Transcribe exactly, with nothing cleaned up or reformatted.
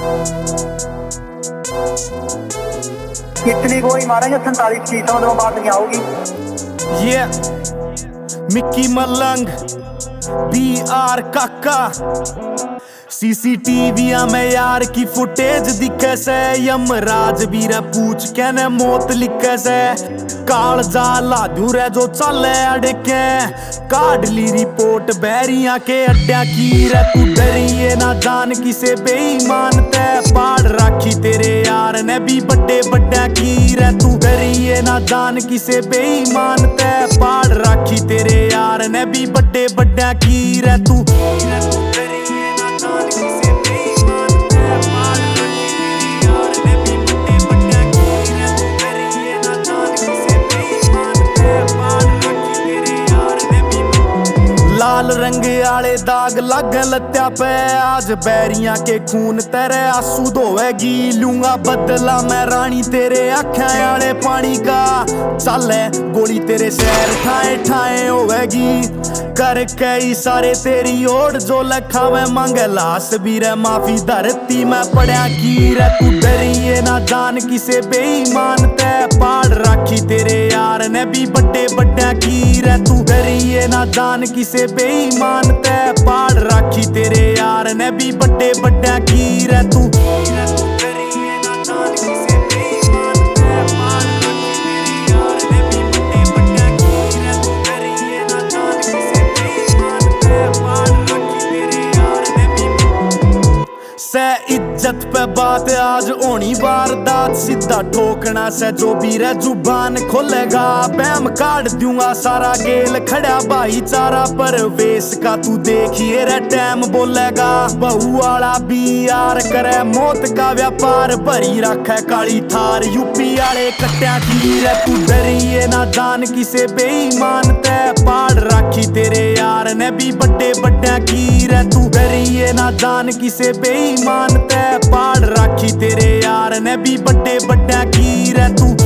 इतनी गोली मारेंगे सैंतालीस की समझ बात नहीं आओगी। ये मिक्की मलंग बी आर काका सीसीटीविया में यार की फुटेज दिखे से यमराज बीरे पूछ के ने मौत लिखे से काल जा लादू रे जो चले अड़के काट ली रिपोर्ट बैरिया के अड्डा की रे तू डरिए ना जान किसे बेईमान ते पाड़ राखी तेरे यार ने भी बड़े बड़ा की रे तू डरिए ना जान किसे बेईमान ते पाड़ राखी तेरे यार ने भी बड़े बड़ा की रे तू लाल रंग आले दाग लग लत्या पे आज बैरियां के खून तेरे आंसू धोवेगी लूंगा बदला मैं रानी तेरे आँखें आले पानी का चले गोली तेरे शहर ठाए ठाए होवेगी कर कई सारे तेरी ओर जो लखा में मांगे लाश भी रे माफी धरती में पड़ा की रे तू डरिए ना जान किसे बेईमान ते पाड़ राखी तेरे यार ने भी बड़े बड़ा की रे तू डरिए ना जान किसे बेईमान ते पाड़ राखी तेरे यार ने भी बड़े बड़ा की रे तू से इज्जत पे बात आज होनी वारदात सीधा ठोकना से जो भी रे जुबान खोलेगा बैम काट दूंगा सारा गेल खड़ा भाईचारा पर वेश का तू देखिए रे टाइम बोलेगा बहू वाला भी यार करे मौत का व्यापार भरी रखे काली थार यूपी वाले कट्या की रे तू डरिए ना जान किसे बेईमान ते पाड़ राखी तेरे यार ने भी बड़े बड़ा की रे तू डरिए ना जान किसे बेईमान ते पाड़ राखी तेरे यार ने भी बड़े बड़ा की रे तू